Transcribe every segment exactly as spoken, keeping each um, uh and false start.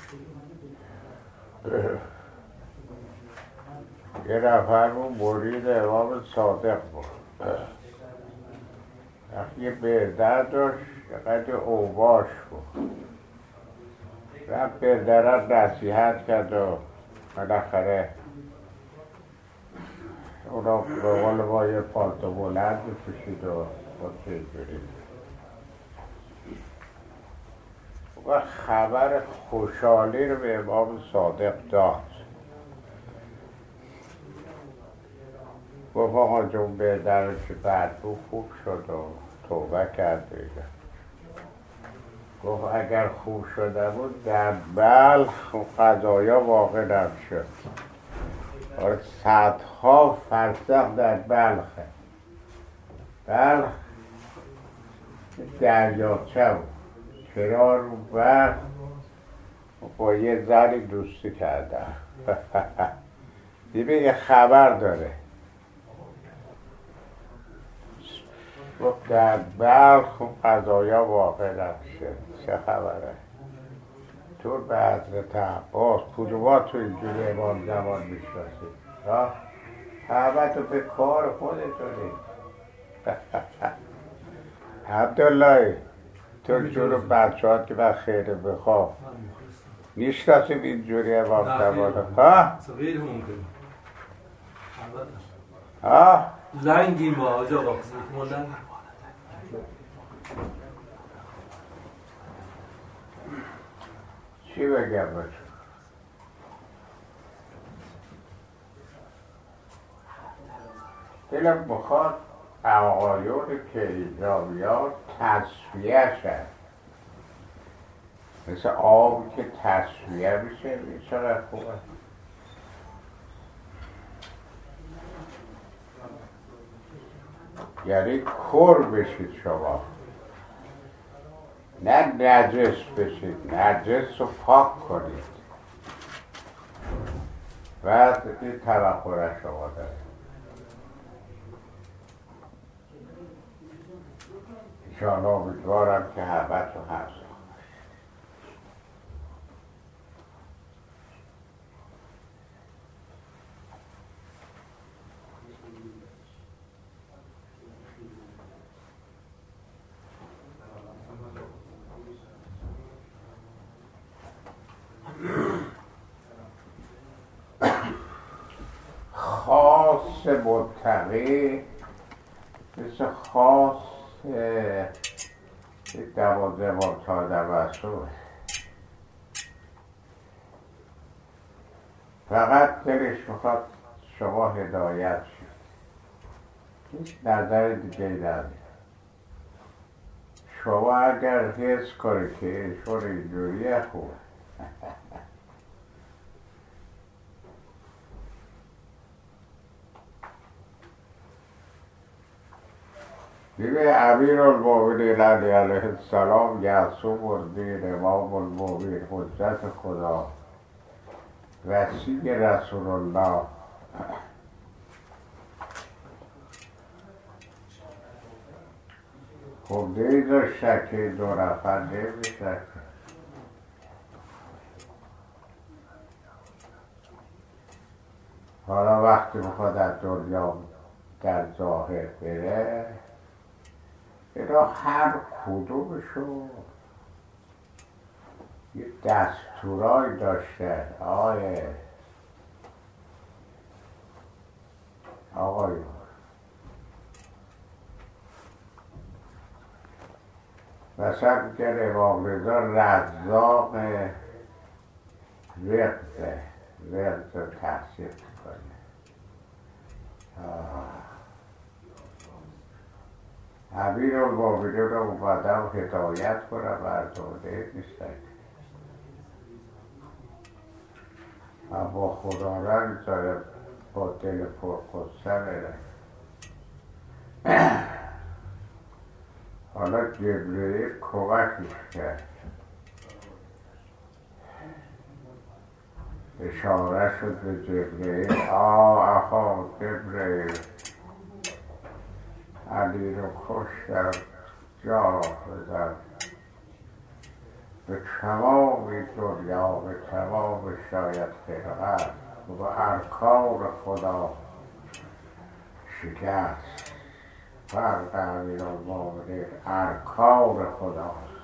یه نفرمون مرید امام صادق بود. وقتی یه بردر داشت قد اوباش بود، رفت بردر نصیحت کرد و بالاخره اونا به قول ما یه پالتو بلند بپوشید و خودش اینجوری و خبر خوشحالی رو به امام صادق داد. گفت آقا جون بردر رو که بعد بود خوب شد و توبه کرد دیگه. گفت اگر خوب شده بود در بلخ قضایا واقع نمیشد. صدها فرسخ در بلخه. بلخ دریاچه بود، چرا رو بلخ با یه زنی دوستی کردن. دیگه یه خبر داره. گفت در بلخ قضایا واقع نمیشه. چه خبره؟ تو به حضرت عباس کدوما تو اینجوری امام زمان میشناسید؟ ها؟ همه تو به کار خودتونی. عبدالله تو جور بچه ها که من خیره بخواه میشناسیم اینجوری امام زمان ها؟ ها؟ لنگیم با آجا با مولن چی بگم باشم؟ دلم بخواد آقایون که اینجا بیاد تصفیه شد، مثل آب که تصفیه میشه چقدر خوبه. یعنی کر بشید شما، نه نجس بشید، نجس رو پاک کنید. بعد این توقع شما داره. انشاءالله امیدوارم که همه تو هست. خاص متقی مثل خاص دوازده مرتاد رسول، فقط دلش میخواد شما هدایت شد، هیچ نظر دیگه نداره. شما اگر حس کنه که ایشون اینجوریه خوبه. دیگه امیر المومنین علیه السلام یعصوم الدین امام المومنین حجت خدا وسیع رسول الله خب دیداشته که دو نفر نمیشه. حالا وقتی میخواد از دنیا در ظاهر بره، اینا هر کدومشون یه دستورای داشته. آقای آقای مثلا میگن امام رضا رزاق رقصه رقص رو تحصیل کنه. امیر المومنین رو اومدم هدایت کنم مردم نیستن. اما خدا را میذاره با دل پرقصه بره. حالا جبریل کمکش کرد، اشاره شد به جبریل. آه آها جبریل علی رو کشتم جا بزن. به تمام دنیا، به تمام شاید خلقت و به ارکان خدا شکست. فرق امیرالمومنین ارکان خداست،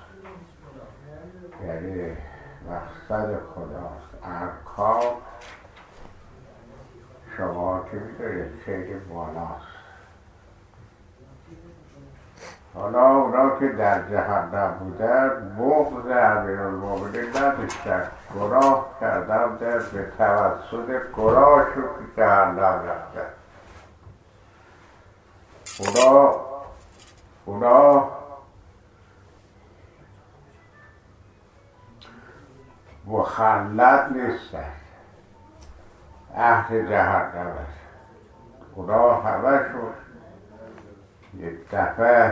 یعنی مقصد خداست. ارکان شما که میدونید خیلی بالاست. حالا اونا که در جهنم بودن بغض امیرالمومنین نداشتن، گناه کردن، در به توسط گناهشون که جهنم رفتن. اونا اونا مخلد نیستن، اهل جهنم است. اونا همشون یک دفعه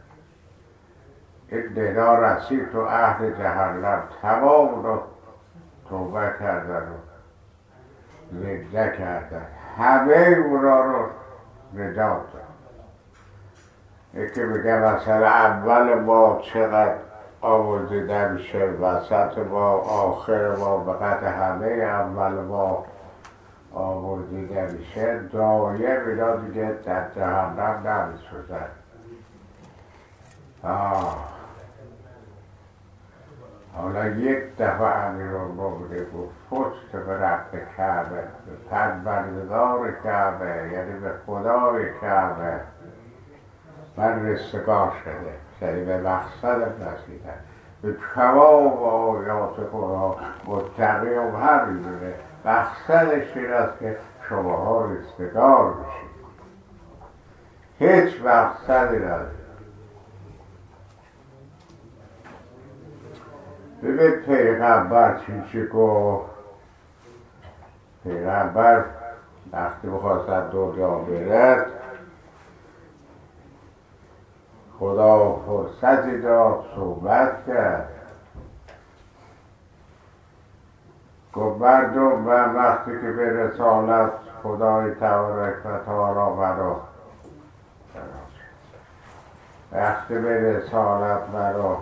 این ندا رسید تو اهل جهنم، تمام اونا توبه کردن و زنده کردن، همه اونا رو نجات داد. یکی میگه مثلا اول ما چقدر آموزیده میشه، وسط ما، آخر ما، فقط همه اول ما آموزیده میشه، دایم اینا دیگه در جهنم نمیسوزن. حالا یک دفعه امیرالمومنین گفت پشت به رب کعبه، به پروردگار کعبه، یعنی به خدای کعبه من رستگار شده، یعنی به مقصدم رسیدم. به تمام آیات خدا متقی و هر میدونه مقصدش این است که شماها رستگار بشید، هیچ مقصدی نداره. ببین پیغمبر چی چی گفت. پیغمبر وقتی بخواست از دنیا برد، خدا فرصتی داد صحبت کرد. گفت مردم، من وقتی که به رسالت خدای تبارک و تعالی مرا وقتی به رسالت مرا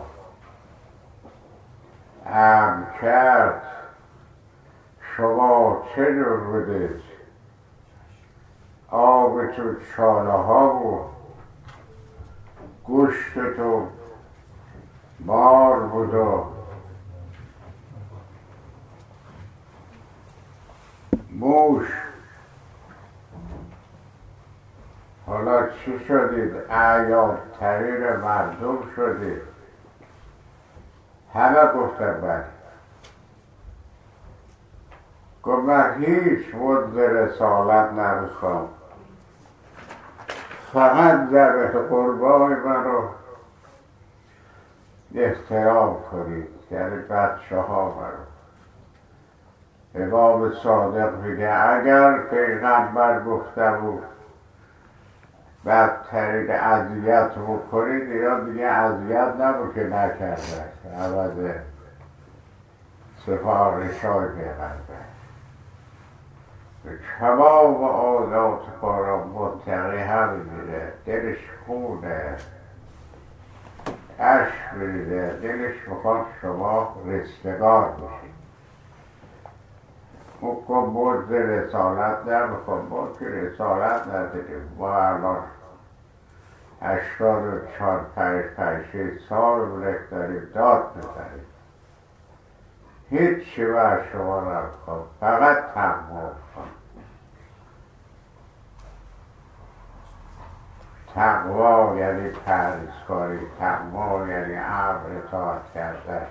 امر کرد، شما چه جور بودید؟ آب تو شاله ها بود، گوشت تو مار بود و موش. حالا چی شدید؟ اعیان ترین مردم شدید. همه گفتن بله. گفت من هیچ مزد رسالت نمیخوام، فقط ذبح قربان من رو احترام کنید، یعنی بچه ها من رو. امام صادق میگه اگر پیغمبر گفته بود بدترین اذیت بکنید، اینا دیگه اذیت نبود که نکرده عوض سفارش های پیغمبر. تمام آزاد خورا متقی هم میره، دلش خونه، عشق میره، دلش میخواد شما رستگار بشید. او که مزد رسالت نمیخواد، ما که رسالت نداریم. ما الان هشتاد و چهار پنج پنج شش سال ملک داریم داد میزنیم، هیچ چی از شما نمیخواد، فقط تقوا کن. تقوا یعنی پرهیزکاری، تقوا یعنی امر اطاعت کردن.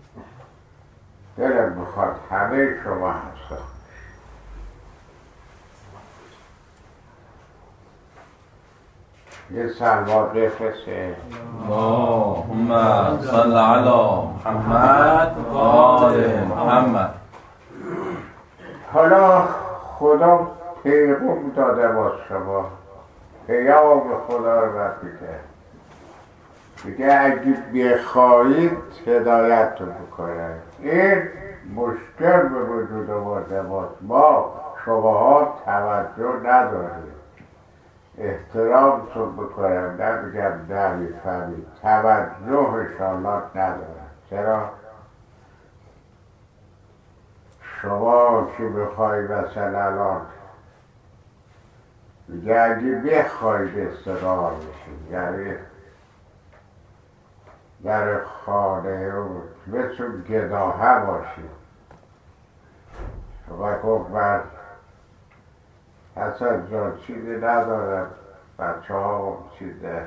دلم میخواد همه شما هستن. یه سلوات بفرسته. اللهم صل علی محمد و آل محمد. حالا خدا پیغام داده با شما، پیام خدا رو رسیده. دیگه اگه بخواهید هدایتتون بکنه. این مشکل به وجود آورده باز، ما شماها توجه ندارید. احترامتون بکنم، نمیگم نمیفهمید، توجه انشاءالله ندارم. چرا؟ شما که بخوای مثلا الان میگه اگه بخواید استقرار بشید، یعنی در خانه و مثل گداهه باشید. شما گفت من حسن جان چیزی ندارم، بچه ها چیزه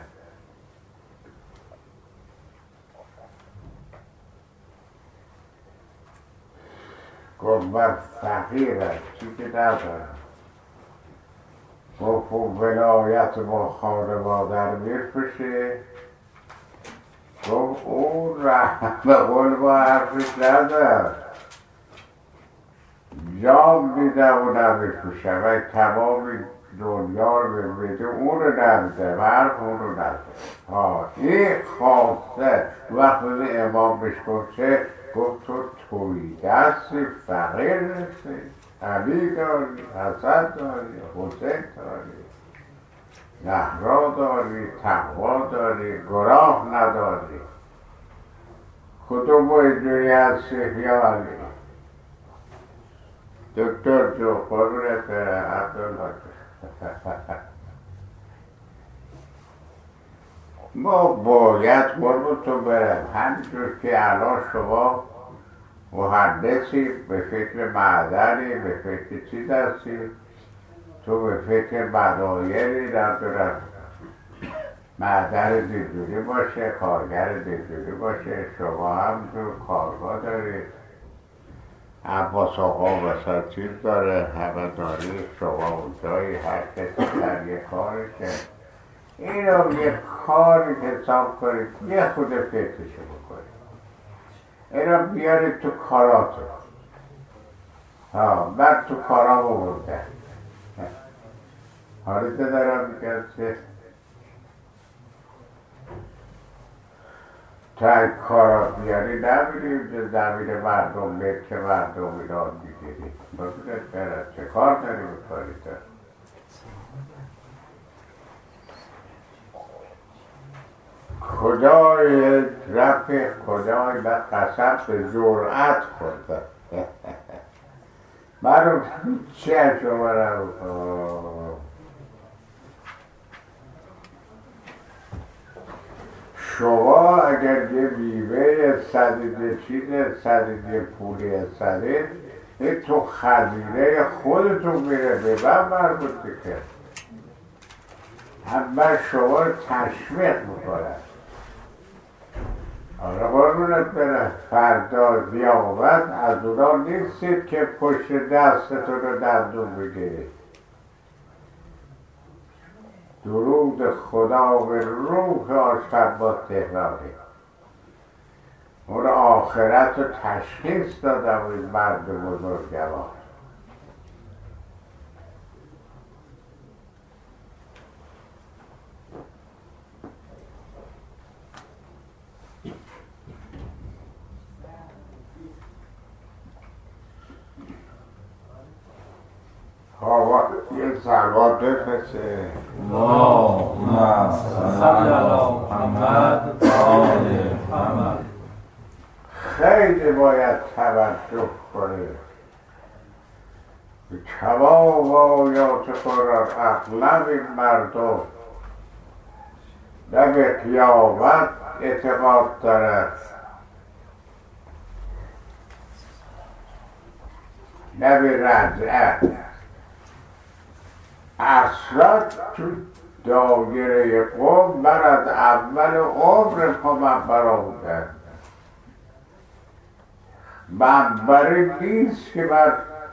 گفت من فقیرم، چیزی ندارم. گفت اون ولایت با خانوادر میفشه. گفت اون رحم به قول ما حرفش ندار، جام میده و نمیفشه و تمام دنیا رو میده اون رو نمیده و حرف اون رو نده. ها این خاصه وقتی امام بهش گفته گفت تو توی دستی فقیر نیستی، علی داری، حسن داری، حسین داری، زهرا داری، تقوا داری، گناه نداری. کدوم اینجوری هستی یا علی؟ دکتر جو قربونت برم عبدالله ما باید قربونتون برم همینجور که الان شما مهندسی به فکر معدنی به فکر چیز هستی، تو به فکر مدایری ندارم معدن دیجوری باشه، کارگر دیجوری باشه، شما همینجور کارگاه دارید، عباس آقا مثلا چیز داره، همه داری، شما اونجایی هر کسی در یه کارشه. اینو یه کاری حساب کنید، یه خود فکرشو بکنید، اینو بیارید تو کاراتو. ها من تو کارام بودم حالی که دارم میگم که تا این کارا بیاری نمیریم زمین مردم ملک مردم اینا میگیریم. ببینید برد چه کار داری میکنی تو؟ کجای رفت کجای من قسم به جرأت خوردم منو چه شما رو شما اگر یه بیوه صدید یه چیز صدید یه پولی صدید این تو خزینه خودتون میره به من مربوطه که همه شما رو تشویق میکنن. آره قربونت برم فردا قیامت از اونا نیستید که پشت دستتون رو دندون بگیرید. درود خدا به روح آشتبا تهرانی اون آخرت رو تشخیص دادم این مرد بزرگوار. آقا یه سلوات بفرسته. اللهم صل علی محمد آل محمد. خیلی باید توجه کنید به کمال آیات قرآن. اغلب این مردم نه به قیامت اعتقاد دارد نه به رجعت. اصلا تو دایره قوم من از اول عمر پا منبرا بودم. منبری نیست که من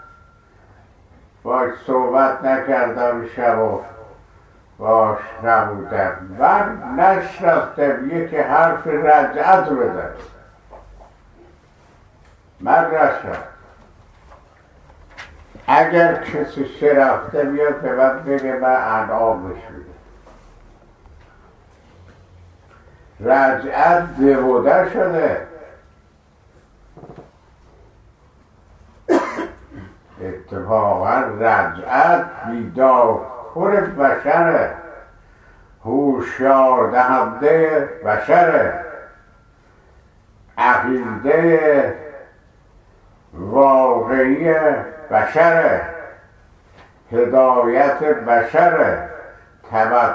باش صحبت نکردم شب و باش نبودم. من نشنفتم یکی حرف رجعت بزن، من نشنفتم. اگر کسی شرفته بیاد به من بگه من انعام بشوده. رجعت دیوده شده. اتفاقا رجعت بیدار کن بشره، هوشیار دهنده بشره، عقیده واقعی بشره، هدایت بشره، تبت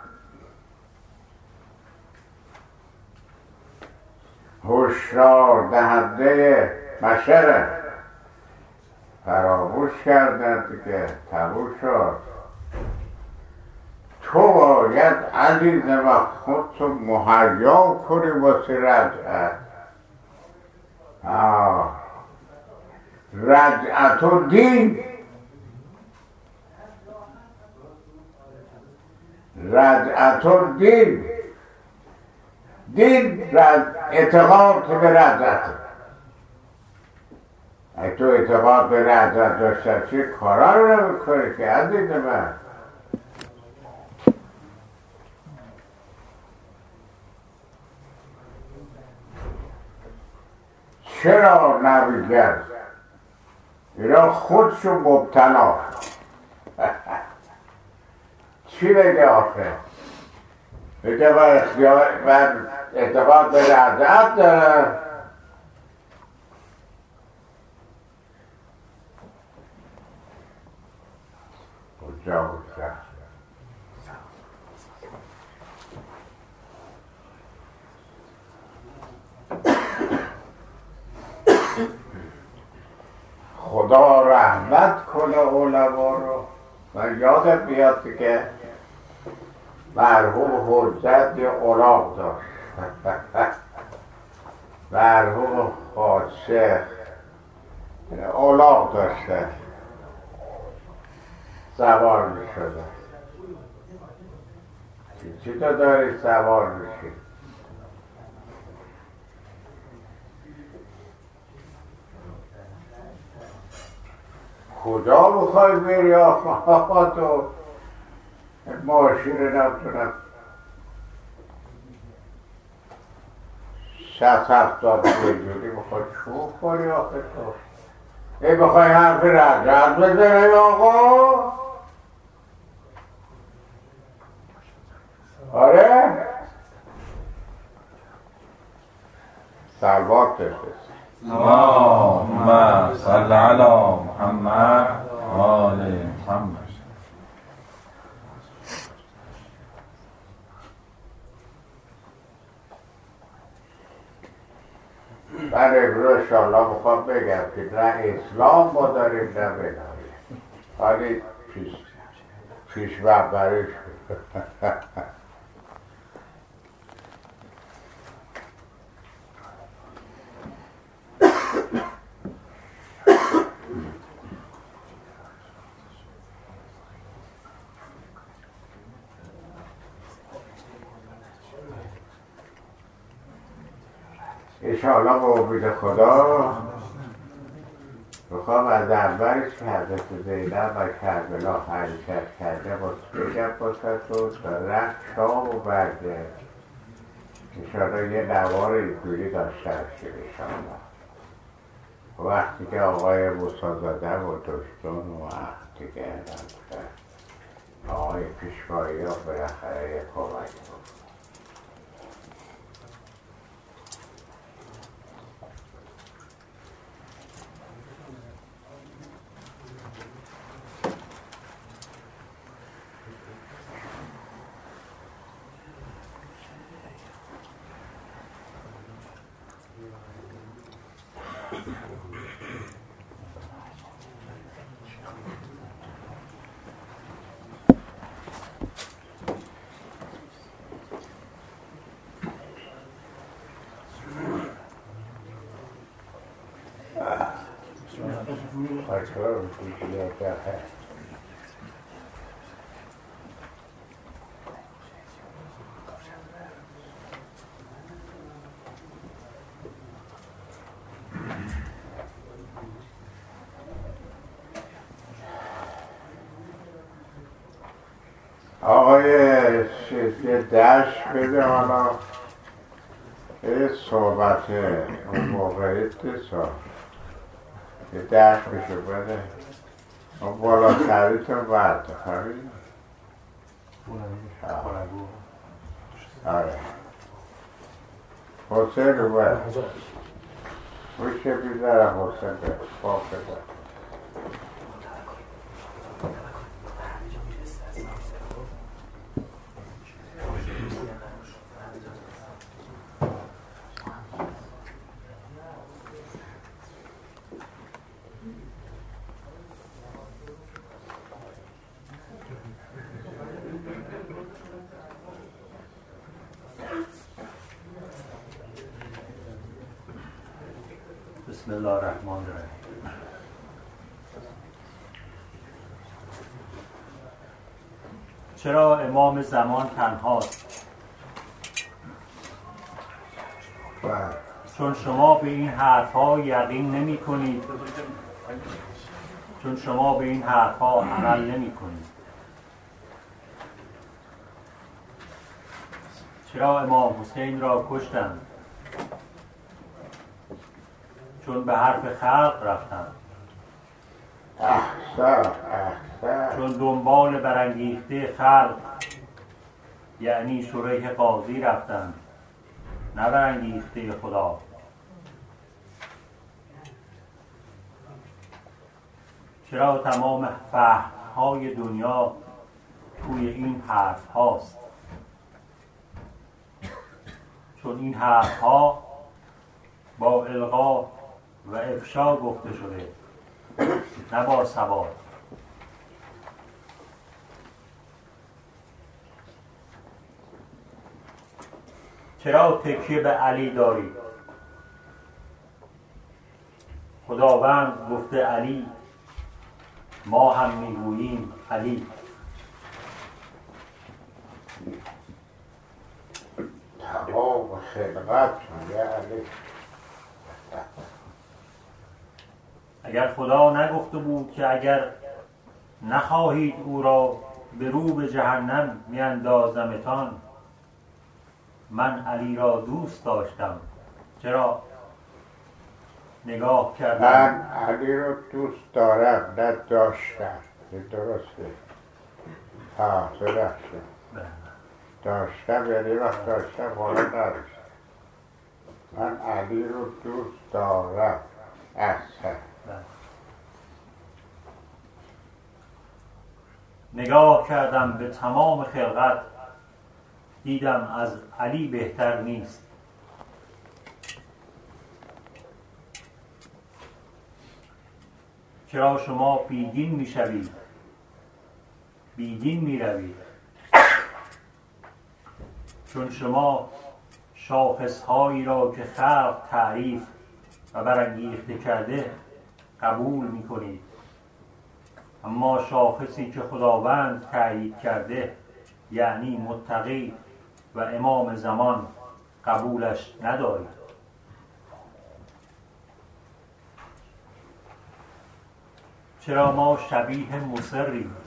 هشدار دهنده بشره. فراموش کردن که تموم شد. تو باید عزیز و خودتو مهیا کنی واسه رجعت. رجعت و دین، رجعت و دین، دین اعتقاد به رجعت. اگه تو اعتقاد به رجعت داشته چه کارا رو نمیکنی که عزیز من. چرا نمیگرد اینا خودشون مبتلا چی بگه آخه؟ بگه من اختیار من اعتقاد به رجعت دارم. کجا بودم؟ خدا رحمت کنه علما رو. من یادم بیاد که مرحوم حجت یه الاغ داشت. مرحوم حاج شیخ الاغ داشته، سوار می شده. چی تو داری سوار میشی؟ کجا میخوای بری آخه تو ماشین نمیتونم شست هفتاد میلیونی میخوای شوخ کنی آخه تو. ای بخوای حرف رجعت بزنی آقا؟ آره؟ سلوات بفرست. اللهم صل علی محمد و آل محمد. من امروز انشاءالله میخوام بگم که نه اسلام ما داریم نه بنایی، ولی پیش پیش ببریش انشاءالله با امید خدا میخوام از اولش که حضرت زینب و کربلا حرکت کرده باز بگم باشد و تا رفت شام و برده انشاءالله یه نوار اینجوری داشته باشیم انشاءالله. وقتی که آقای موسیزاده و دشتون و وقتی که آقای پیشوایی ها بالاخره یه کمک بود. آقای چیزی دشت بده حالا یه صحبت اون موقعیت سا یه دشت بشه بده اون بالا تریتون برده خواهی؟ آره حسین رو برد میشه بیدارم حسین به با بده بسم الله الرحمن الرحیم. چرا امام زمان تنهاست؟ چون شما به این حرفها یقین نمی کنید، چون شما به این حرفها عمل نمی کنید. چرا امام حسین را کشتند؟ چون به حرف خلق رفتند. احسن احسن چون دنبال برانگیخته خلق یعنی شریح قاضی رفتند، نه برانگیخته خدا. چرا تمام فهم‌های دنیا توی این حرف هاست؟ چون این حرف ها با القا و افشا گفته شده، نه با ثبات. چرا تکیه به علی داری؟ خداوند گفته علی، ما هم میگوییم علی. تمام خلقت میگه علی. اگر خدا نگفته بود که اگر نخواهید او را به رو به جهنم میاندازمتان، من علی را دوست داشتم، چرا نگاه کردم؟ من علی رو دوست دارم، نه داشتم. درسته. ها درسته. داشتم یعنی وقت داشتم حالا نداشتم. من علی رو دوست دارم. احسن. نگاه کردم به تمام خلقت، دیدم از علی بهتر نیست. چرا شما بیدین میشوید، بیدین میروید؟ چون شما شاخصهایی را که خلق تعریف و برانگیخته کرده قبول میکنید، اما شاخصی که خداوند تأیید کرده یعنی متقی و امام زمان قبولش ندارید. چرا ما شبیه مصریم؟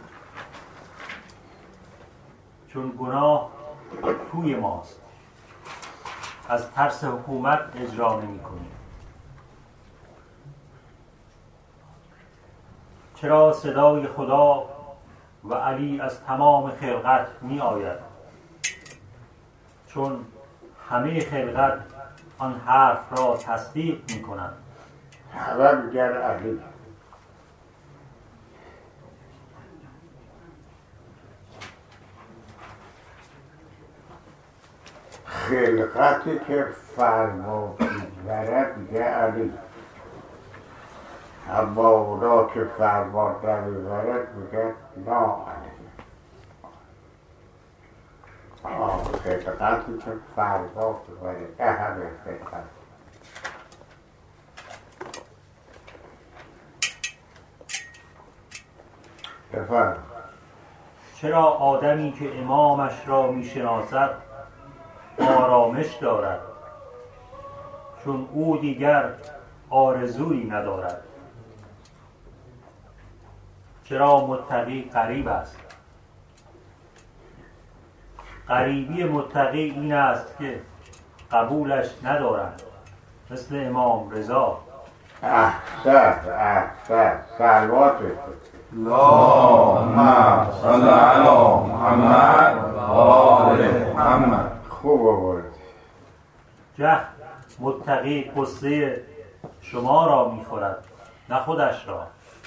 چون گناه توی ماست، از ترس حکومت اجرا نمی کنیم. چرا صدای خدا و علی از تمام خلقت می آید؟ چون همه خلقت آن حرف را تصدیق می کنند. همه میگن علی. خلقتی که فرما میبرد میگه علی، اما اونا که فرما نمیبرد میگه نا علی. آه خلقتی که فرما میبرد که همه خلقت. بفرم. چرا آدمی که امامش را میشناسد آرامش دارد، چون او دیگر آرزویی ندارد؟ چرا متقی غریب است؟ غریبی متقی این است که قبولش ندارند، مثل امام رضا. احسن احسن سلوات بکن. اللهم صل علی محمد و آل محمد. خوب آورد. جه متقی قصه شما را میخورد نه خودش را.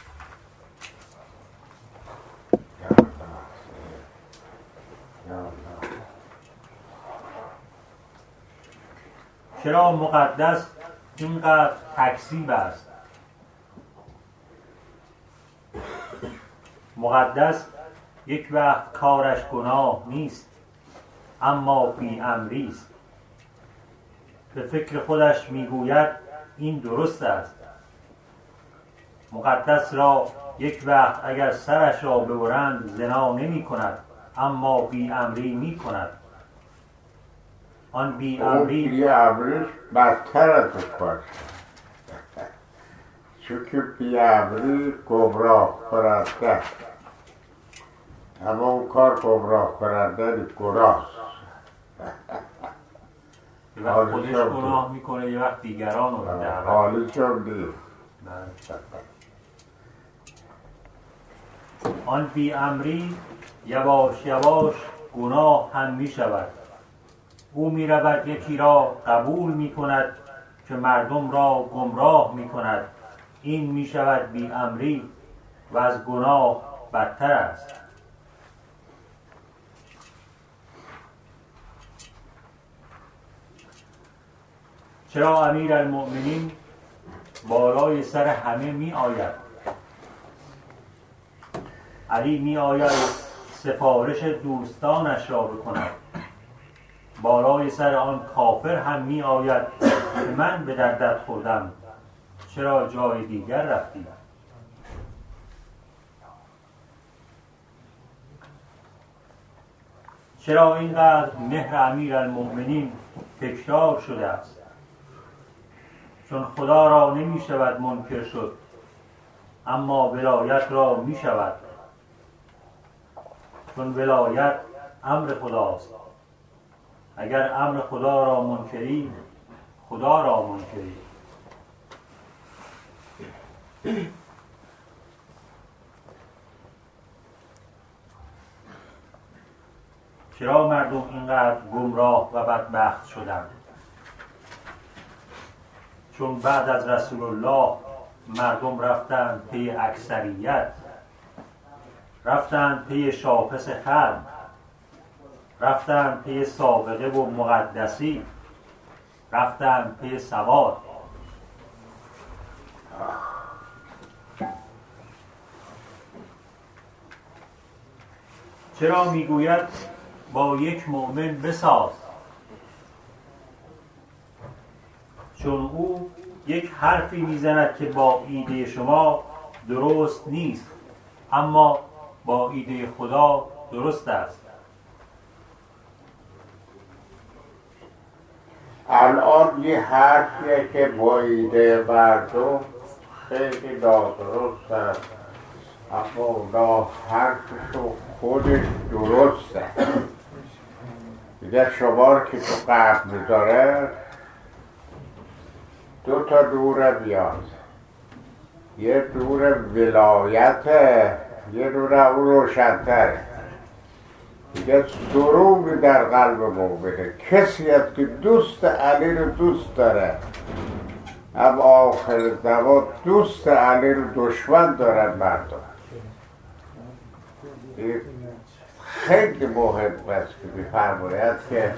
چرا مقدس اینقدر تکذیب است؟ مقدس یک وقت کارش گناه نیست اما بی امری است. به فکر خودش میگوید این درست است. مقدس را یک وقت اگر سرش را ببرند زنا نمی کند اما بی امری می کند. آن بی امری بی امریش بدتر از باشه، چون که بی امری گمراه کننده، اما اون کار گمراه کننده گناه یه وقت خودش گناه میکنه یه وقت دیگران رو دعوت. حالی چون دید آن بی امری یواش یواش گناه هم می شود. او می رود یکی را قبول می کند که مردم را گمراه می کند. این می شود بی امری و از گناه بدتر است. چرا امیر المؤمنین بالای سر همه می آید؟ علی می آید سفارش دوستانش را بکند. بالای سر آن کافر هم می آید که من به دردت خوردم، چرا جای دیگر رفتی؟ چرا اینقدر مهر امیر المؤمنین تکرار شده است؟ چون خدا را نمی شود منکر شد اما ولایت را می شود. چون ولایت امر خداست. اگر امر خدا را منکری خدا را منکری. چرا مردم اینقدر گمراه و بدبخت شدند؟ چون بعد از رسول الله مردم رفتند پی اکثریت، رفتند پی شاخص خلق، رفتند پی سابقه و مقدسی، رفتند پی سواد. چرا میگوید با یک مؤمن بساز؟ چون او یک حرفی میزند که با ایده شما درست نیست اما با ایده خدا درست است. الان یه حرفیه که با ایده مردم خیلی نادرست است اما اونا حرفشو خودش درسته. دیگه شما که تو قبل میذاره دو تا دوره بیاد، یه دوره ولایته، یه دوره اون روشنتره. دیگه سروری در قلب مومنه، کسی هست که دوست علی رو دوست داره اما آخر زمان دوست علی رو دشمن دارن مردم. خیلی مهم است که می‌فرماید که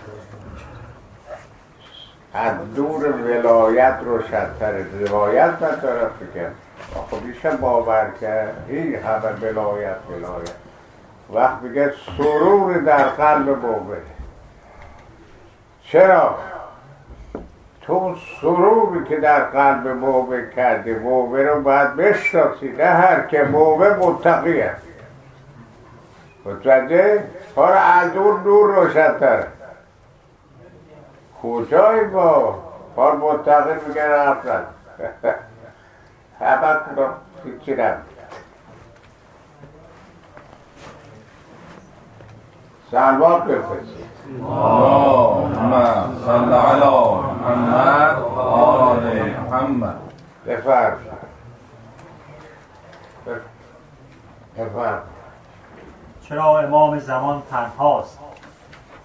از دور ولایت روشن‌تره. روایت نداره فکر خب میشه باور کرد این همه ولایت ولایت وقت میگه سرور در قلب مومن. چرا؟ تو سروری که در قلب مومن کردی، مومن رو باید بشناسی، نه هر که مومن متقیه. متوجه؟ کار از اون نور روشن‌تره. کجای ما؟ کار متقی میگن اصلا همه کنم هیچی نمیگن. سلوات بفرستید. اللهم صل علی محمد و آل محمد. بفرمایید. بفرمایید. چرا امام زمان تنهاست؟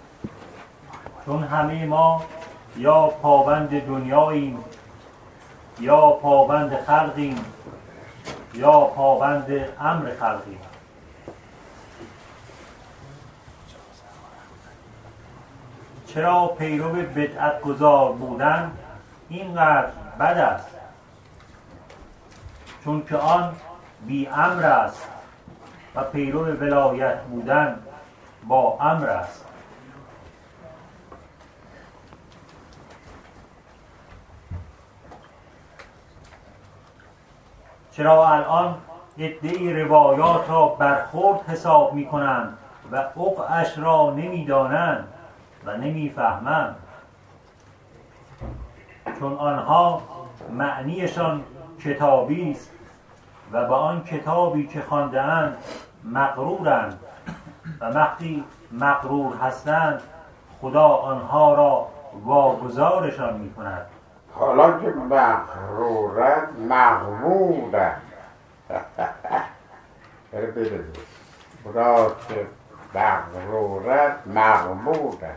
چون همه ما یا پابند دنیاییم یا پابند خلقیم یا پابند امر خلقیم. چرا پیرو بدعت گذار بودن اینقدر بد است؟ چون که آن بی امر است و پیرو ولایت بودن با امر است. چرا الان عده‌ای روایات را برخورد حساب می کنند و عقعش را نمی دانند و نمی فهمند؟ چون آنها معنیشان کتابی است و به آن کتابی که خوانده‌اند مغرورند و وقتی مغرور هستند خدا آنها را واگذارشان می کند. حالا که مغرورن مغمورن بره بره خدا که مغرورن مغمورن.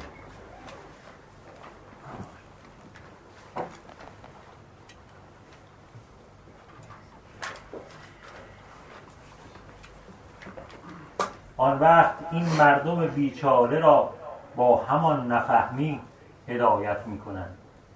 آن وقت این مردم بیچاره را با همان نفهمی هدایت می کنند.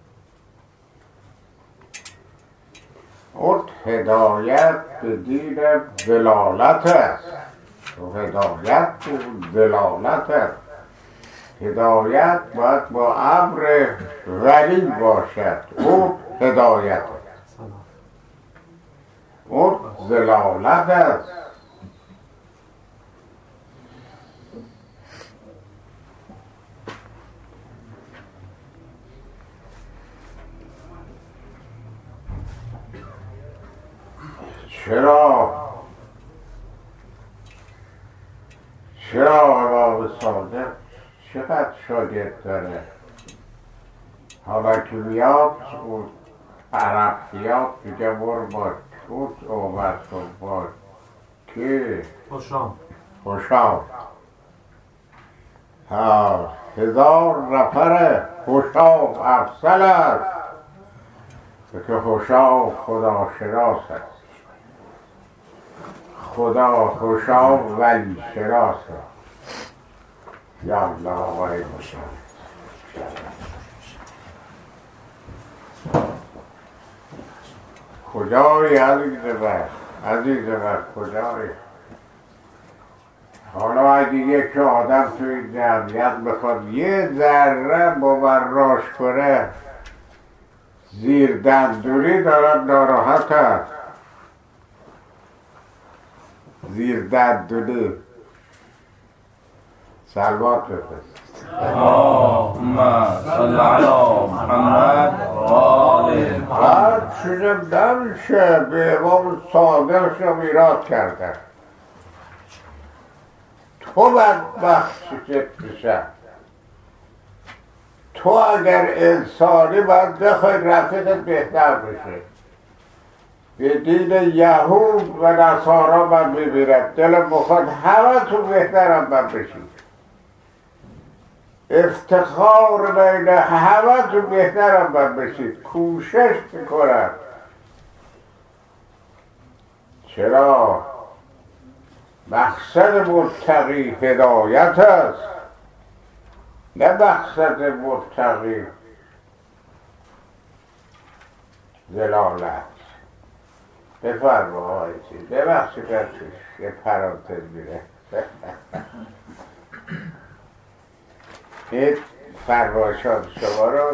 اون هدایت به دین ولالت است. هدایت به ولالت است. هدایت باید با امر ولی باشد. اون هدایت است. اون ولالت است. چرا چرا امام صادق چقدر شاگرد داره؟ حالا که میاد اون عرب بیاد میگه بر با توت اومد و با که خوشام خوشام ها هزار نفر خوشام افضل است که خوشام خدا شناس است. خدا خوشام ولی شناس است. یا الله آقای خوشام کجایی عزیز من عزیز من کجایی؟ حالا اگه یک آدم توی جمعیت بخواد یه ذره باوراش کنه زیر دندونی دارد ناراحت است. زیر دندونی سلوات بفرست. اللهم صل علی محمد و آل محمد. بعد شدم نمیشه به امام صادق شم ایراد کردن. تو بدبخت شکت بشه. تو اگر انسانی باید بخوای رفیقت بهتر بشه. به دین یهود و نصارا من میبیرم دلم بخواد همه تو بهترم من بشید. افتخار بین همه تو بهترم من بشید. کوشش میکنم. چرا؟ مقصد متقی هدایت است، نه مقصد متقی ضلالت. بفرما آقای چیز ببخشید یه پرانتز میره. این فرمایشات شما رو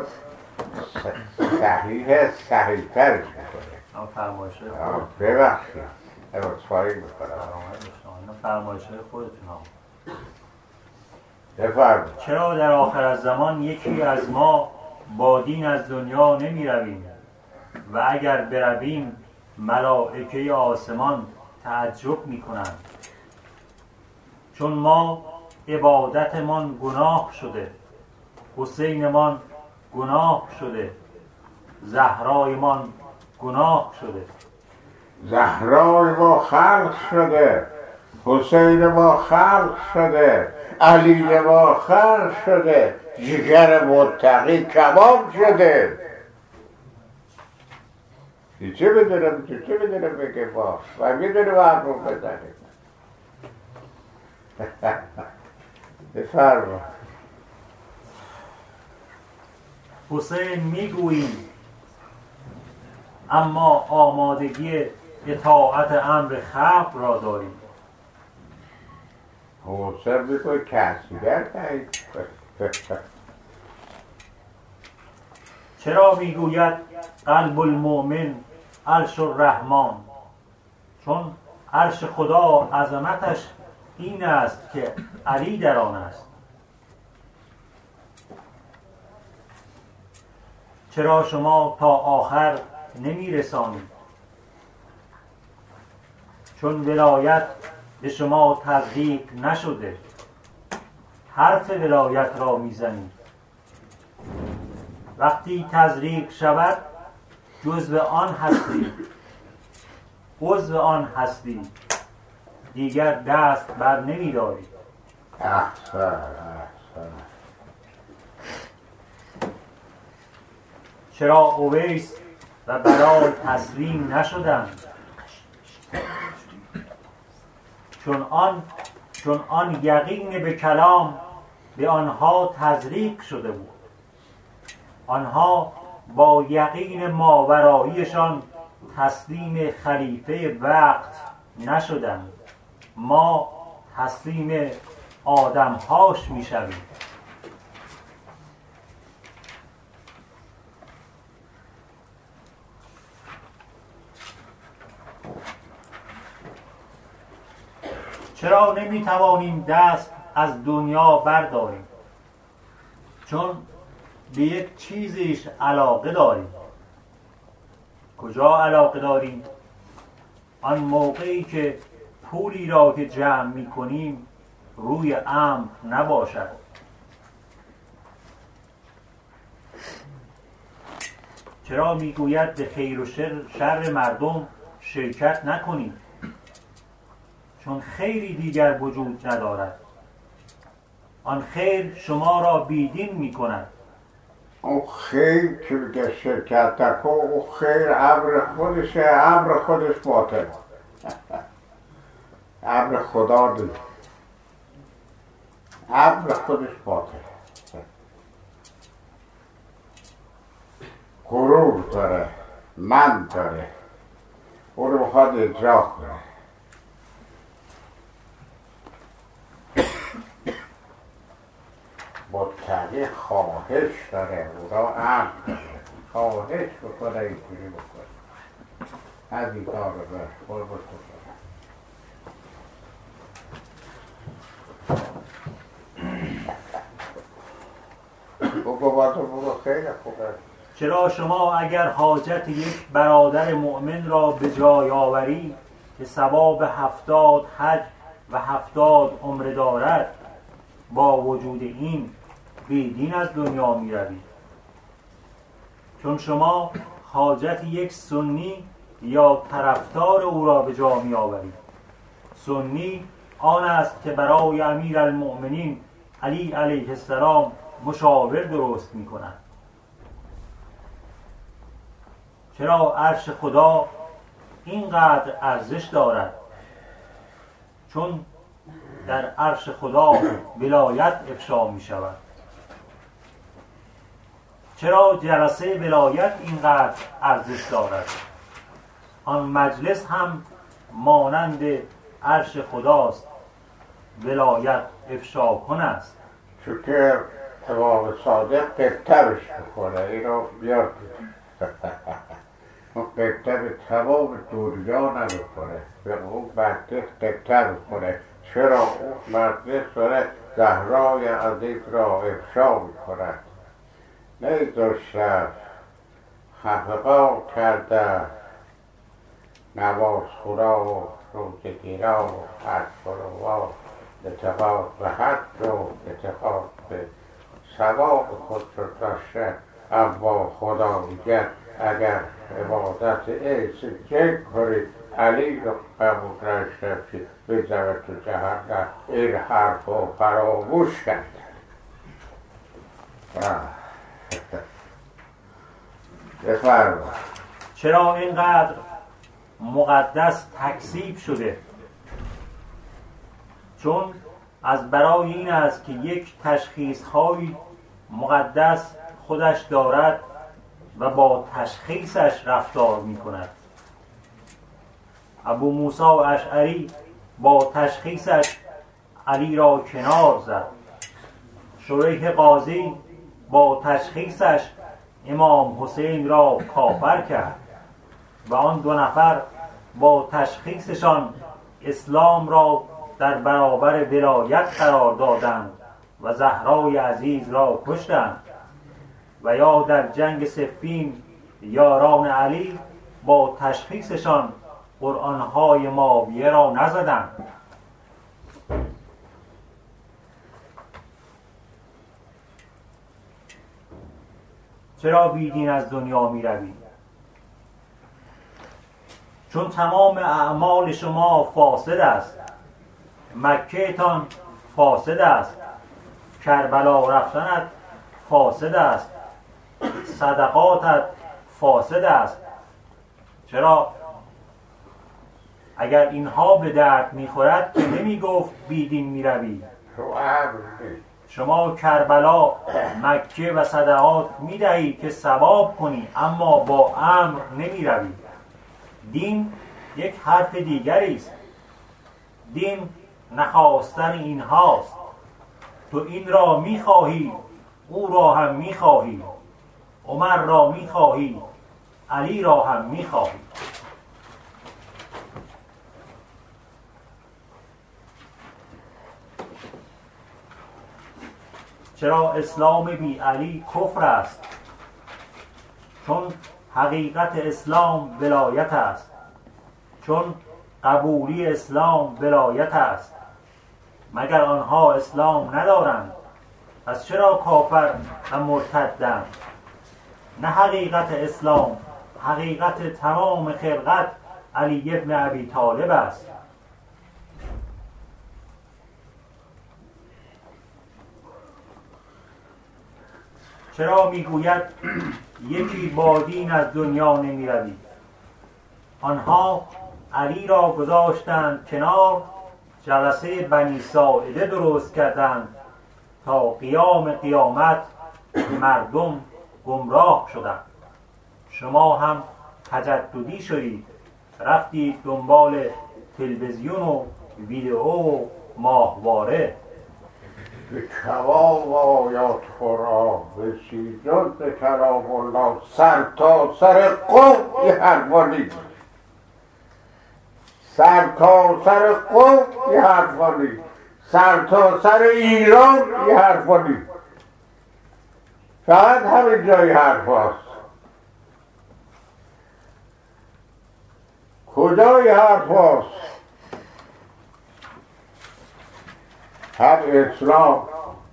صحیح صحیح ترش میکنه. اما فرمایشه خودتون ببخشید عذرخواهی میکنم. اینا فرمایشه خودتون ها. بفرمایید. چرا در آخر از زمان یکی از ما با دین از دنیا نمی رویم و اگر برویم ملائکه آسمان تعجب می کنند؟ چون ما عبادتمان گناه شده، حسینمان گناه شده، زهرایمان گناه شده. زهرای ما خلق شده، حسین ما خلق شده، علی ما خلق شده، جگر متقی کباب شده. چه بدونم چه چه بدونم بگه با و میدونم هم رو بزنیم. بفرما. حسین میگوییم اما آمادگی اطاعت امر خلق را داریم. حسین میگوی کسی برد. چرا میگوید قلب المؤمن عرش الرحمن؟ چون عرش خدا عظمتش این است که علی در آن است. چرا شما تا آخر نمی رسانید؟ چون ولایت به شما تزریق نشده، حرف ولایت را میزنید. وقتی تزریق شود جزو آن هستی، عضو آن هستی، دیگر دست بر نمی دارید. احسن احسن. چرا اویس و بلال تسلیم نشدند؟ چون آن چون آن یقین به کلام به آنها تزریق شده بود. آنها با یقین ماوراییشان تسلیم خلیفه وقت نشدند. ما تسلیم آدمهاش میشویم. چرا نمیتوانیم دست از دنیا برداریم؟ چون به یک چیزیش علاقه داریم. کجا علاقه داریم؟ آن موقعی که پولی را که جمع میکنیم روی امر نباشد. چرا میگوید به خیر و شر, شر مردم شرکت نکنید؟ چون خیری دیگر وجود ندارد. آن خیر شما را بیدین می کند. اون خیر که بگه شرکت نکن، اون خیر امر خودشه، امر خودش باطل. امر خدا نیست، امر خودش باطل. غرور داره، من داره، اون رو بخواد اجرا کنه. متقی خواهش داره، اونا امر داره، خواهش بکنه اینجوری بکنه. از این کار رو بر خور بکنه. بگو با تو بگو خیلی خوبه. چرا شما اگر حاجت یک برادر مؤمن را به جای آوری که ثواب هفتاد حج و هفتاد عمره دارد، با وجود این بیدین از دنیا می روید؟ چون شما حاجت یک سنی یا طرفدار او را به جا می آورید. سنی آن است که برای امیر المؤمنین علی علیه السلام مشاور درست می کند. چرا عرش خدا اینقدر ارزش دارد؟ چون در عرش خدا ولایت افشا می شود. چرا جلسه ولایت اینقدر ارزش دارد؟ آن مجلس هم مانند عرش خداست، ولایت افشا کن است. چون که امام صادق قطبش بکنه، این رو بیار اون قطب تمام دنیا نمیکنه، به اون مجلس قطب بکنه. چرا اون مجلس داره زهرای عزیز را افشا میکند. نیداشتن خفقا کرده نماز خورا و روزگیرا و حج فروا، اعتقاد به حج و اعتقاد به ثواب خود رو داشته. اما خدا میگه اگر عبادت ایسی جنگ کنید، علی رو قبول نشته بشید، بزنه تو جهنم. این حرف رو فراموش کرد. بفرما. چرا اینقدر مقدس تکذیب شده؟ چون از برای این است که یک تشخیص‌های مقدس خودش دارد و با تشخیصش رفتار می‌کند. ابو موسی اشعری با تشخیصش علی را کنار زد. شریح قاضی با تشخیصش امام حسین را کافر کرد و آن دو نفر با تشخیصشان اسلام را در برابر ولایت قرار دادند و زهرای عزیز را کشتند. و یا در جنگ صفین یاران علی با تشخیصشان قرآنهای ماویه را نزدند. چرا بیدین از دنیا می روید؟ چون تمام اعمال شما فاسد است. مکه تان فاسد است، کربلا رفتنت فاسد است، صدقاتت فاسد است. چرا؟ اگر اینها به درد میخورد که نمی گفت بیدین می روید. شما کربلا، مکه و صدقات می دهید که ثواب کنی، اما با امر نمی روید. دین یک حرف دیگری است. دین نخواستن این هاست. تو این را می خواهی، او را هم می خواهی، عمر را می خواهی، علی را هم می خواهی. چرا اسلام بی علی کفر است؟ چون حقیقت اسلام ولایت است. چون قبولی اسلام ولایت است. مگر آنها اسلام ندارند؟ پس چرا کافر و مرتدند؟ نه حقیقت اسلام، حقیقت تمام خلقت علی ابن ابی طالب است. چرا میگوید یکی با دین از دنیا نمی روید؟ آنها علی را گذاشتند کنار، جلسه بنی ساعده درست کردند تا قیام قیامت مردم گمراه شدند. شما هم تجددی شدید، رفتید دنبال تلویزیون و ویدئو و ماهواره. به کلام آیات قرآن رسیدن به کلام الله سر تا سر قوم یه حرفا نیست. سر تا سر قوم یه حرفا نیست. سر تا سر ایران یه حرفا نیست. فقط همین جای حرف هاست. کجای حرف هاست؟ هم اسلام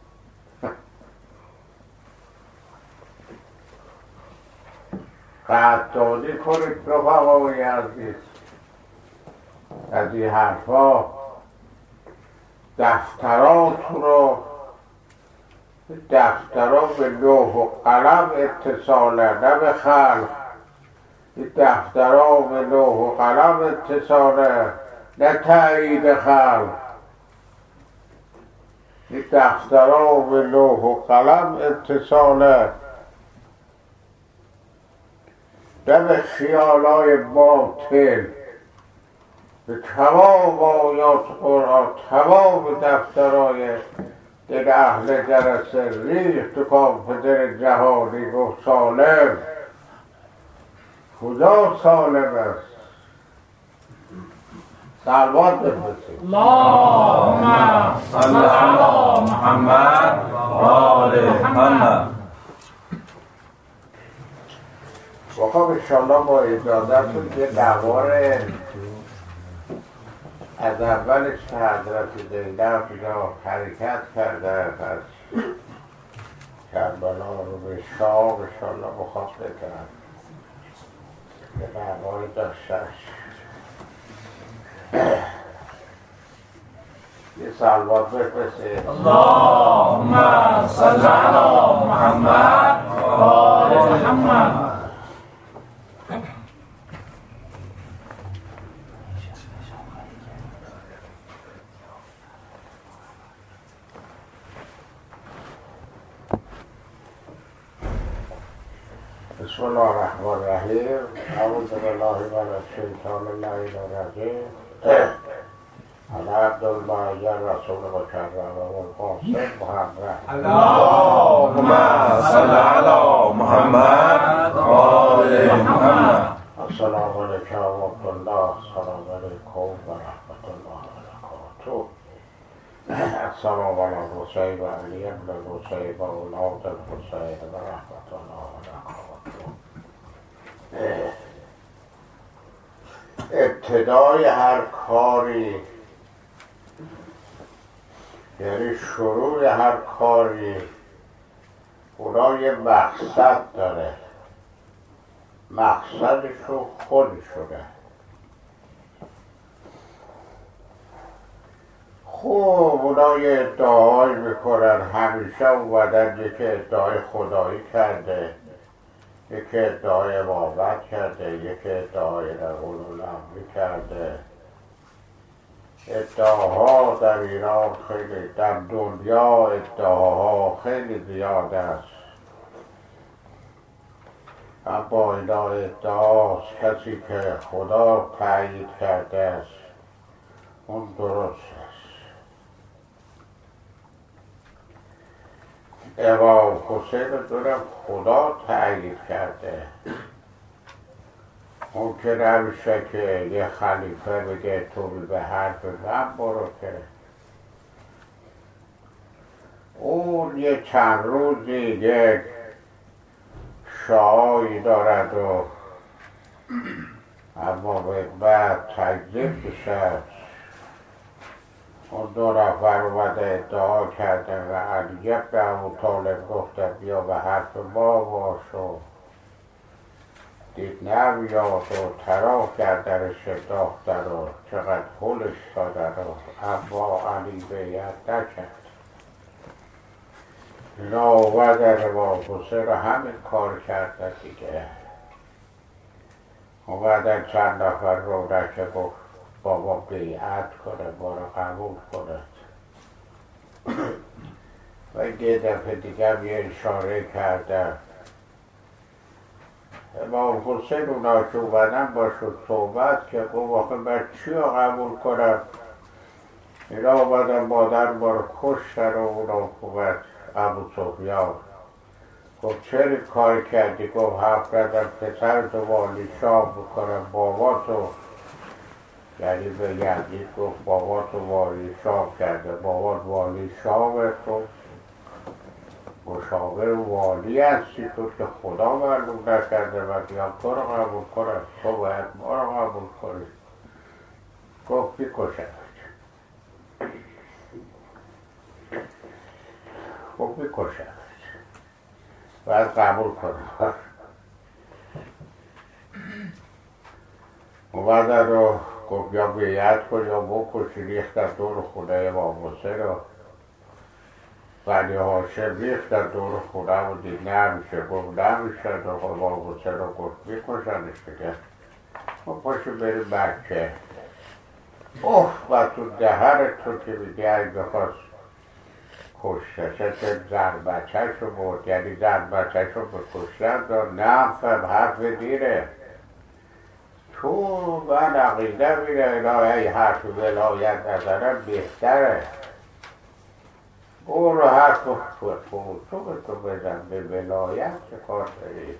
قدردانی کنید رفقای عزیز از این حرف ها. دفتراتون رو دفترها به لوح و قلم اتصاله، نه به خلق. دفترها به لوح و قلم اتصاله، نه تایید خلق. دفترها به لوح و قلم اتصاله، نه به خیالای باطل. به تمام آیات قرآن، تمام دفترهای دل اهل جلسه ریخت تو کامپیوتر جهانی گفت سالم. کجا سالم است؟ سلوات بفرستید. اللهم صل علی محمد و آل محمد. واقعا انشاءالله با اجازتون یه دوار از اولش که حضرت زینب یا حرکت کرده از کربلا رو به شام انشاءالله بخواد بکنن یه دوار داشتش. یه سلوات بفرستید. اللهم صل علی محمد و آل محمد. بسم الله الرحمن الرحیم. اعوذ بالله من الشیطان اللعین الرجیم. انا عبدالله یا رسول مکرم و القاسم محمد. اللهم صل علی محمد و آل محمد. السلام علیکم و رحمت الله. السلام علیکم و رحمت الله و برکاته. السلام علی الحسین و علی ابن الحسین و اولاد الحسین و رحمت الله و برکاته. ابتدای هر کاری، یعنی شروع هر کاری، اونا یه مقصد داره. مقصدشون خودشونه. خوب اونا یه ادعای میکنن، همیشه اومدن یکی ادعای خدایی کرده، یکی ادعای امامت کرده، یکی ادعای رسول الله کرده. ادعاها در ایران خیلی، در دنیا ادعاها خیلی زیاد است. اما اینا ادعاست کسی که خدا تأیید کرده است اون درست است. امام حسین دونم خدا تأیید کرده. ممکن نمیشه که یه خلیفه بگه تو به حرف من برو، که اون یه چند روزی یک شعایی دارد و اما بعد تکذیب بشه. اون دو نفر اومده ادعا کرده و علی ابن ابی طالب گفته بیا به حرف ما باش و دید نمیاد و طراح کردنش انداختن و چقدر پولش دادن و اما علی بیعت نکرد. اینا اومدن امام حسین رو همین کار کردن دیگه. اومدن چند نفر رو نکه گفت بابا بیعت کنه، ما رو قبول کنه. و یه دفعه دیگه یه اشاره کردن. امام حسین اونا که اومدن باشد صحبت که گفت واقعا من چی رو قبول کنم؟ اینا اومدن مادر ما رو کشتن و اونا اومد ابو سفیان گفت چرا کار کردی؟ گفت حرف ندم پسر تو والی شام بکنم بابا تو، یعنی به یزید گفت بابا تو والی شام کرده. بابا والی شام تو مشاور والی هستی تو که خدا معلوم نکرده و بیام تو رو قبول کنم، تو باید ما رو قبول کنی. گفت بیکشم. گفت بیکشم باید قبول کنم. اومدن رو گفت یا بیعت کن یا بکشی. ریختن دور خونه امام حسین رو. بنی هاشم ریختن دور خونه و دید نمیشه. گفت نمیشه. امام حسین رو گفت میکشنش دیگه. ما پاشو بریم مکه. اوه و تو دهنت تو که میگه اگه بخواست کشتشه که زن بچهش رو برد، یعنی زن بچهش رو بکشتن دار. نفهم حرف دیره. تو من عقیده میره الهی حرف ولایت نظرم بهتره. اون رو حرف تو تو به تو بزن به ولایت چه کار داری؟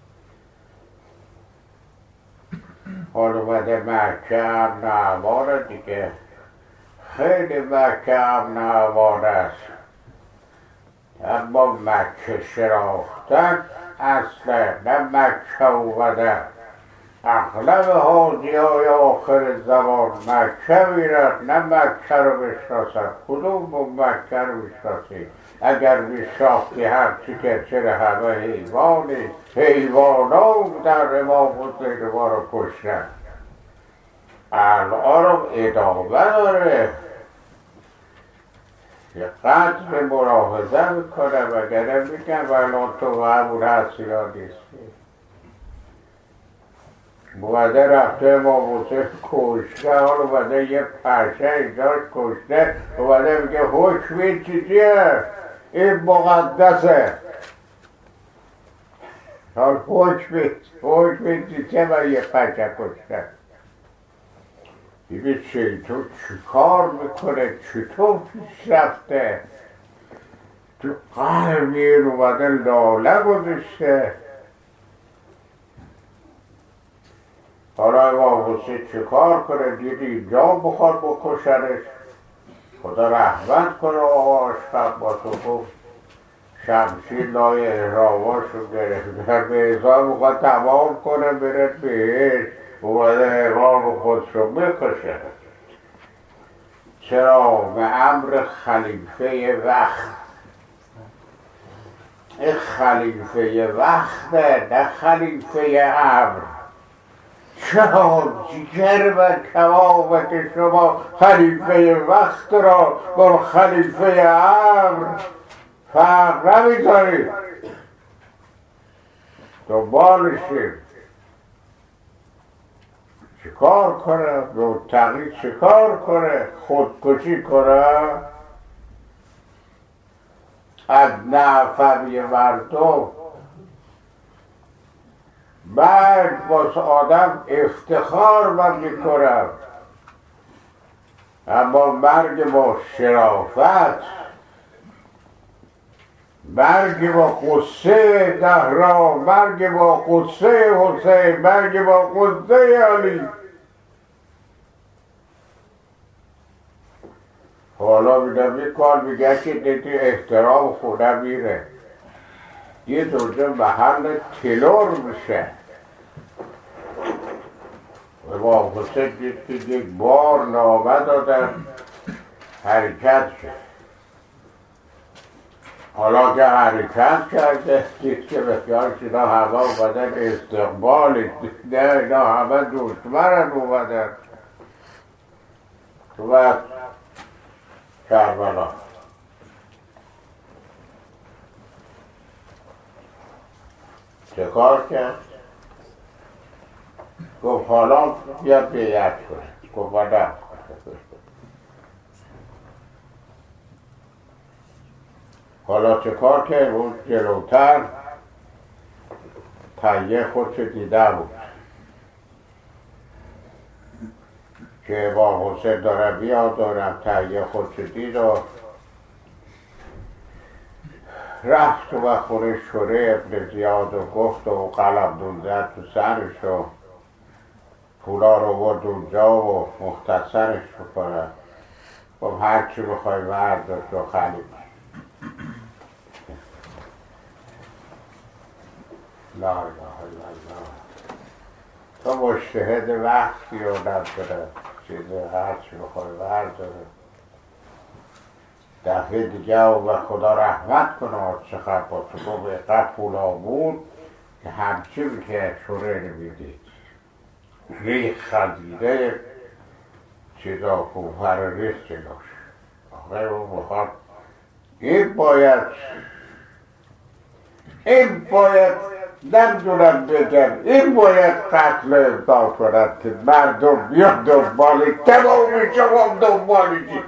حال اومده مکه امن امان دیگه. خیلی مکه امن امان است. اما مکه شراختن اصلا نه مکه اومدن. اغلب حاجی های آخر زمان مکه میرن نه مکه رو بشناسن. کدوم با مکه رو بشناسی؟ اگر بشناختی هرچی که چرا همه حیوانی حیوانا در امام حسین ما رو کشتن. الان رو ادامه داره. یه قدر ملاحظه میکنم وگرنه میگم الان تو همون هستی یا نیستی. اومده رفته امام حسین کشته. حالا اومده یه پرشه اینجاش کشته. اومده میگه حکم این چیزیه؟ این مقدسه. حال حکم حکم دیگه و یه بچه کشتن. ببین شیطان چی کار میکنه، چطور پیش رفته، تو قهر میر اومده لاله گذاشته. حالا امام حسین چه کار کنه؟ دید اینجا بخواد بکشنش، خدا رحمت کنه آقا اشفق با تو گفت شمشیر لای احراماشو گرفت، در بیضا میخواد تمام کنه بره بهش، اومده احرام خودش رو بکشه. چرا؟ به امر خلیفه وقت. این خلیفه وقته نه خلیفه امر. چرا جگر و کمامت شما خلیفه وقت را با خلیفه امر فرق نمی‌ذارید؟ دنبالشیم چیکار کنه؟ متقی چیکار کنه؟ خودکشی کنه؟ از نفهمی مردم. بعد باز آدم افتخار من میکنم، اما مرگ با شرافت، مرگ با قصه زهرا، مرگ با قصه حسین، مرگ با قصه علی. حالا میدم یک کار میگه که دیدی احترام خونه میره، یه دوجه محل تلور میشه. امام حسین دید که یک بار نامه دادن حرکت شد. حالا که حرکت کرده دید که به خیال اینا همه اومدن استقبال، نه اینا همه دشمنن اومدن تو وقت کربلا. چه کار کرد؟ گفت حالا بیا بیعت کنه. گفت نه. حالا چه کار کرد؟ اون جلوتر تهیه خودش دیده بود که امام حسین داره بیاد، دارم تهیه خودش دید و رفت و خونه شوره ابن زیاد و گفت و قلم دون زد تو سرش و پولا رو برد اونجا و مختصرش بکنه. گفت هرچی بخوای برداشت و خلید. لا اله الا الله. تو مجتهد وقتی رو نداره، چیزی هرچی بخوای برداره. دفعه دیگه و خدا رحمت کنه چقدر با تو گفت اینقدر پولا بود که همچین که شوره نمیدید ریخ خزیده چیزا کوفر ریخ جلوش. آقای اون بخواد این باید این باید نمیدونم بگم این باید قتل امضا کند که مردم بیاد دنبالی تمامی شما دنبالی.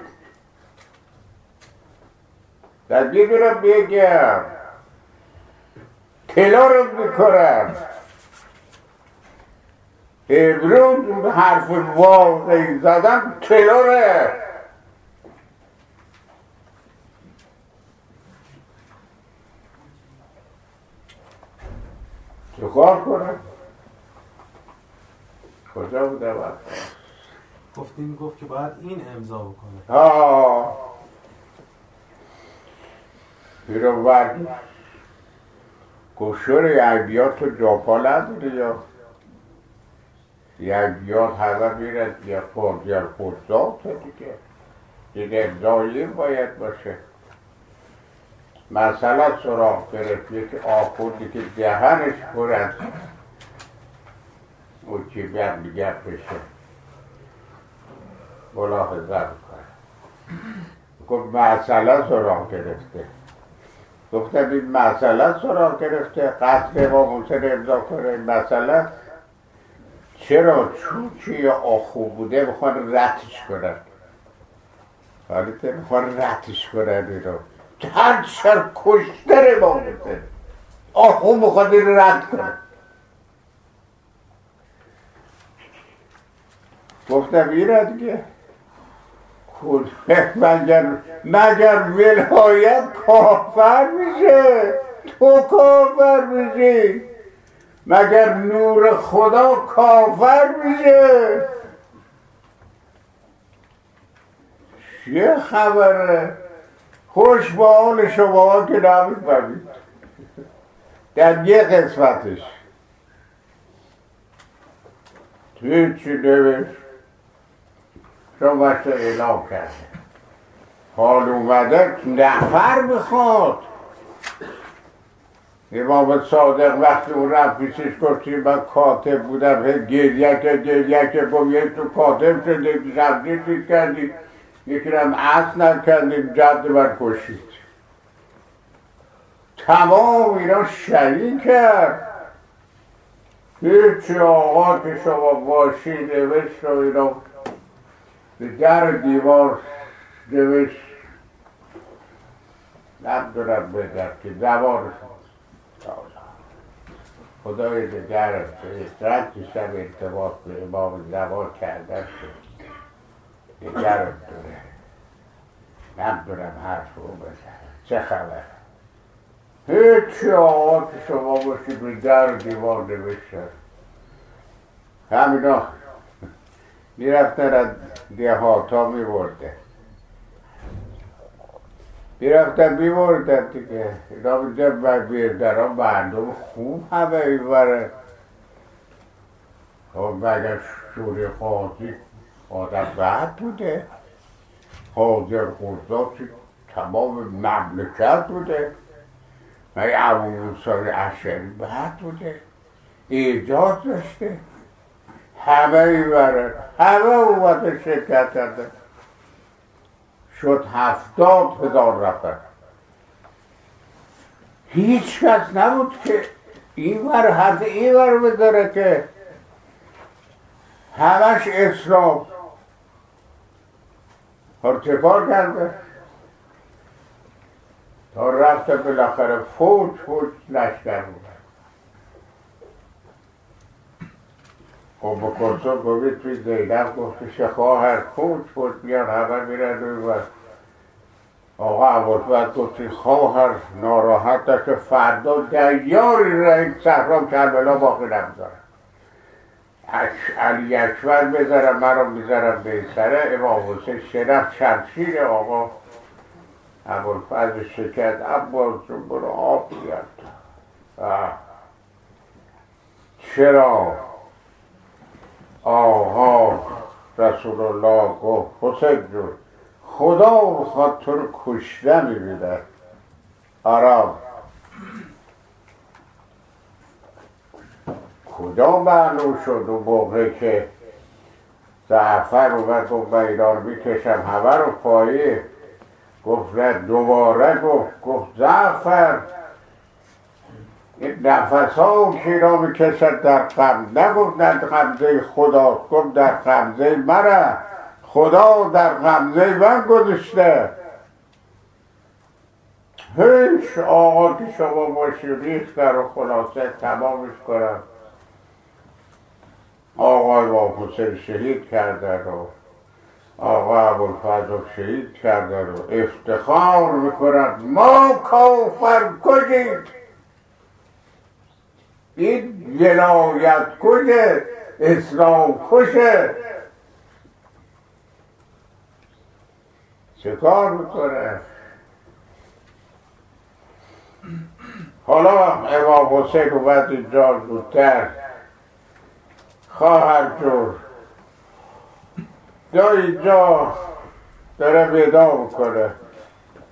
در میدونم بگم تلا رو میکنم امروز حرف واقعی زدم تلوره. چه کار کنم؟ کجا بوده باید؟ گفتیم گفت که باید این امضا بکنه. آه بیرون بردی گوشور یعبیات تو جاپا نداره یا یعبیات همه میرد یا خورد یا خوردات دیگه دیگه امضایی باید باشه. مثلا سراغ گرفت یکی آخوندی که دهنش پر است اون چی بیر دیگر بشه ملاحظه بکنه. گفت مسئله سراغ گرفته. گفتم این مسئله سراغ گرفته قتل امام حسین امضا کنه. این مسئله چرا چون که آخو بوده میخوان رتش کنن، حالی که میخوان رتش کنن اینو هر شر کشتر امام حسین آخون بخواد این رد کنه. گفتم ایره دیگه مگر مگر ولایت کافر میشه؟ تو کافر میشی؟ مگر نور خدا کافر میشه؟ چه خبره؟ خوش به حال شما که نمیفهمید در یه قسمتش هیچی نوشت شما چه اعلام کرده حال اومده نفر میخواد. امام صادق وقتی اون رفت پیشش گفتی من کاتب بودم گریه که گریه که گفت یک تو کاتب شده سبزی چیز کردی یکی رم اصل نکردیم جد من کشید. تمام اینا شریک کرد. هیچی آقا که شما باشی نوشت و اینا به در دیوار نوشت نمیدونم بدر که دوار خدای دیگر رد شب ارتباط به امام زمان کردن شد دیگر دونه نمیدونم حرف رو بزن چه خبر. هیچی آقا که شما باشید به در دیوار نوشتن همینا میرفتن از دهاتا میبرده میرفتن میبردن دیگه اینا میدن و بیردن ها مردم خوب همه ایوره. مگر شوری قاضی آدم بد بوده؟ حاضر قضاتی تمام مملکت بوده؟ مگر ابو موسی اشعری بد بوده؟ ایجاد داشته؟ همه ایوره همه اومده شرکت کرده شد هفتاد هزار نفر. هیچ کس نبود که این ور حرف این ور بذاره که همش اسلام ارتفاع کرده تا رفته بالاخره فوج فوج لشکر بود. خب با کنسول گوید توی زینب گفتش خواهر فوج فوج میان همه میرن روی ور. آقا ابوالفضل گفتی خواهر ناراحت که فردا دیاری را این صحرام کربلا باقی نمیذارم. علی اکبر بذارم من رو میذارم به سره. امام حسین شرف شمشیر آقا ابوالفضل شکست عباس جون برو آب بیاد. چرا آقا رسول الله گفت حسین جون خدا بخواد تو رو کشته میبینه آرام کجا معلوم شد اون موقع که زعفر اومد گفت من اینا رو میکشم همه رو پایه گفت نه دوباره گفت گفت زعفر این نفس ها که اینا میکشد در غم نگفت در غمزه خدا گفت در غمزه منه خدا در غمزه من گذاشته. هیچ آقا که شما باشی ریختر و خلاصه تمامش کنم. آقا امام حسین شهید کردن و آقا ابوالفضل شهید کردن و افتخار میکنن ما کافر کجیم این ولایت کجه اسلام کشه چه کار میکنه. حالا امام حسین اومد اینجا زودتر خواهر جور دا اینجا داره ودا میکنه